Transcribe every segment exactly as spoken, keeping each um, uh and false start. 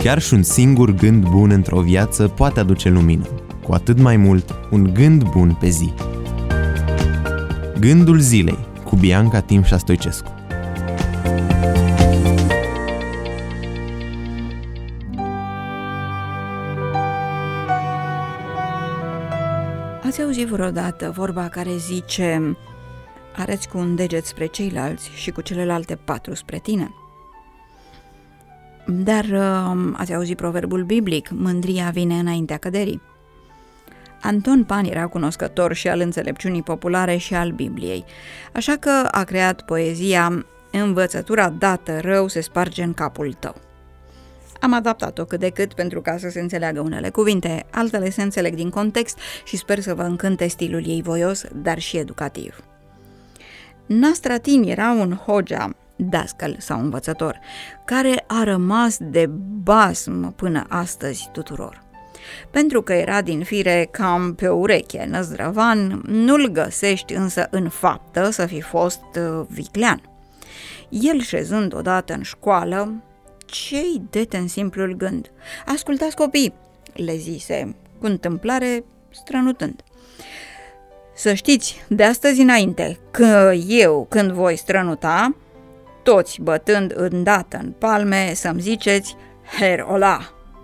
Chiar și un singur gând bun într-o viață poate aduce lumină, cu atât mai mult un gând bun pe zi. Gândul zilei cu Bianca Timșa Stoicescu. Ați auzit vreodată vorba care zice: arăți cu un deget spre ceilalți și cu celelalte patru spre tine? Dar ați auzit proverbul biblic: mândria vine înaintea căderii? Anton Pan era cunoscător și al înțelepciunii populare și al Bibliei, așa că a creat poezia Învățătura dată rău se sparge în capul tău. Am adaptat-o cât de cât pentru ca să se înțeleagă unele cuvinte, altele se înțeleg din context și sper să vă încânte stilul ei voios, dar și educativ. Nastratin era un hogea, dascăl sau învățător, care a rămas de basm până astăzi tuturor. Pentru că era din fire cam pe ureche năzdrăvan, nu-l găsești însă în faptă să fi fost viclean. El, șezând odată în școală, ce-i dete în simplul gând? Ascultați, copii, le zise, cu întâmplare strănutând. Să știți, de astăzi înainte, că eu, când voi strănuta, toți bătând îndată în palme, să-mi ziceți Herola.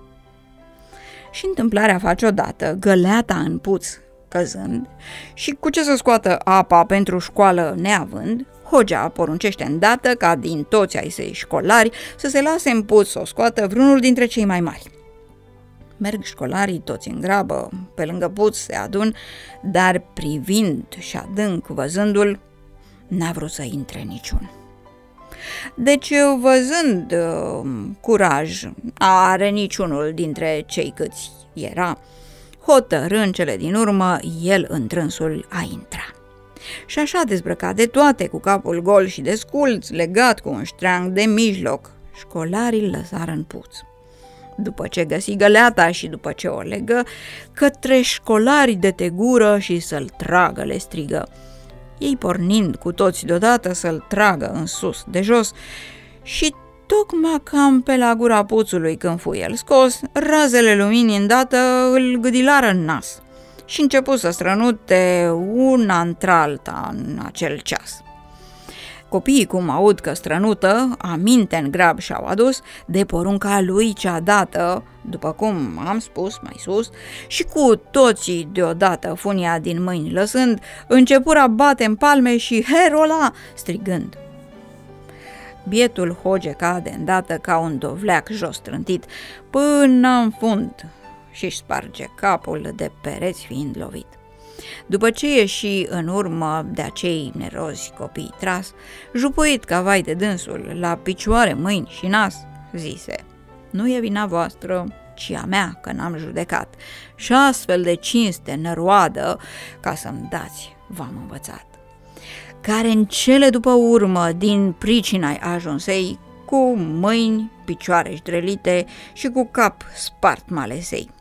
Și întâmplarea face odată, găleata în puț căzând, și cu ce să scoată apa pentru școală neavând, hogea poruncește îndată ca din toți ai săi școlari să se lase în puț să o scoată vreunul dintre cei mai mari. Merg școlarii toți în grabă, pe lângă puț se adun, dar privind și adânc văzându-l, n-a vrut să intre niciun. Deci, văzând uh, curaj, are niciunul dintre cei câți era, hotărâ în cele din urmă el întrânsul a intra. Și așa dezbrăcat de toate, cu capul gol și desculț, legat cu un ștreang de mijloc, școlarii îl lăsară în puț. După ce găsi găleata și după ce o legă, către școlari de te gură și să-l tragă le strigă. Ei pornind cu toți deodată să-l tragă în sus de jos și tocmai cam pe la gura puțului când fu el scos, razele luminii îndată îl gâdilară în nas și începu să strănute una într-alta în acel ceas. Copiii, cum aud că strănută, aminte în grab și-au adus de porunca lui cea dată, după cum am spus mai sus, și cu toții deodată funia din mâini lăsând, începură a bate în palme și Herola strigând. Bietul hoge cade îndată ca un dovleac jos trântit până în fund și-și sparge capul de pereți fiind lovit. După ce ieși în urmă de acei nerozi copii tras, jupuit ca vai de dânsul, la picioare, mâini și nas, zise: nu e vina voastră, ci a mea că n-am judecat, și astfel de cinste năroadă ca să-mi dați v-am învățat. Care în cele după urmă din pricina-i ajunsei, cu mâini, picioare șdrelite și cu cap spart malesei.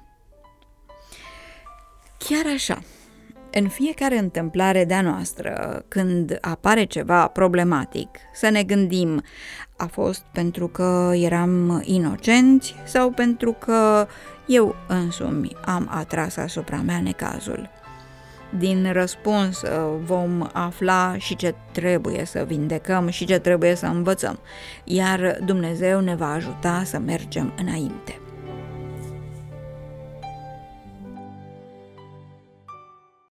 Chiar așa, în fiecare întâmplare de-a noastră, când apare ceva problematic, să ne gândim: a fost pentru că eram inocenți sau pentru că eu însumi am atras asupra mea necazul? Din răspuns vom afla și ce trebuie să vindecăm și ce trebuie să învățăm, iar Dumnezeu ne va ajuta să mergem înainte.